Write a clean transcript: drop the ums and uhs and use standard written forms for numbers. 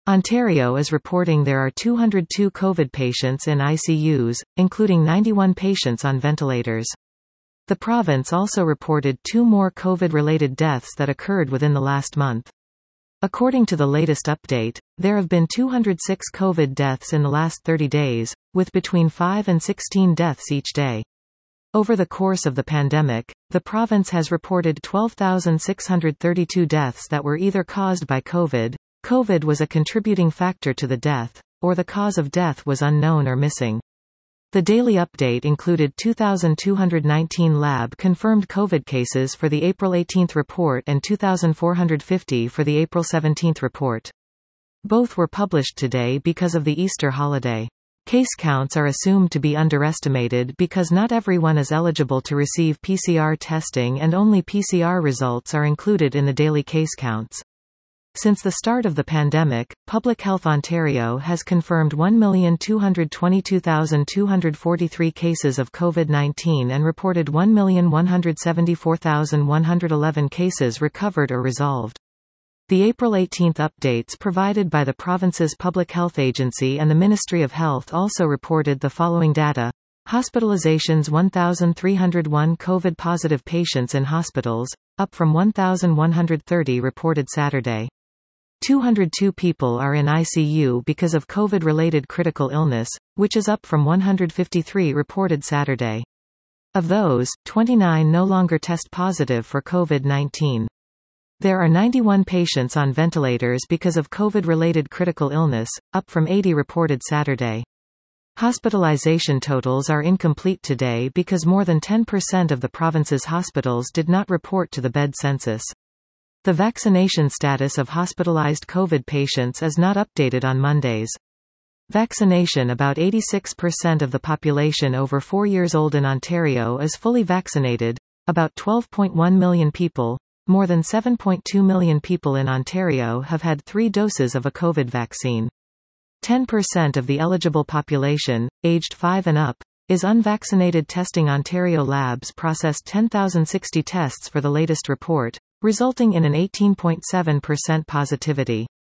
Ontario is reporting there are 202 COVID patients in ICUs, including 91 patients on ventilators. The province also reported 2 more COVID-related deaths that occurred within the last month. According to the latest update, there have been 206 COVID deaths in the last 30 days, with between 5 and 16 deaths each day. Over the course of the pandemic, the province has reported 12,632 deaths that were either caused by COVID was a contributing factor to the death, or the cause of death was unknown or missing. The daily update included 2,219 lab-confirmed COVID cases for the April 18 report and 2,450 for the April 17 report. Both were published today because of the Easter holiday. Case counts are assumed to be underestimated because not everyone is eligible to receive PCR testing and only PCR results are included in the daily case counts. Since the start of the pandemic, Public Health Ontario has confirmed 1,222,243 cases of COVID-19 and reported 1,174,111 cases recovered or resolved. The April 18 updates provided by the province's Public Health Agency and the Ministry of Health also reported the following data. Hospitalizations: 1,301 COVID-positive patients in hospitals, up from 1,130 reported Saturday. 202 people are in ICU because of COVID-related critical illness, which is up from 153 reported Saturday. Of those, 29 no longer test positive for COVID-19. There are 91 patients on ventilators because of COVID-related critical illness, up from 80 reported Saturday. Hospitalization totals are incomplete today because more than 10% of the province's hospitals did not report to the bed census. The vaccination status of hospitalized COVID patients is not updated on Mondays. Vaccination: about 86% of the population over 4 years old in Ontario is fully vaccinated, about 12.1 million people. More than 7.2 million people in Ontario have had 3 doses of a COVID vaccine. 10% of the eligible population, aged 5 and up, is unvaccinated. Testing: Ontario labs processed 10,060 tests for the latest report, resulting in an 18.7% positivity.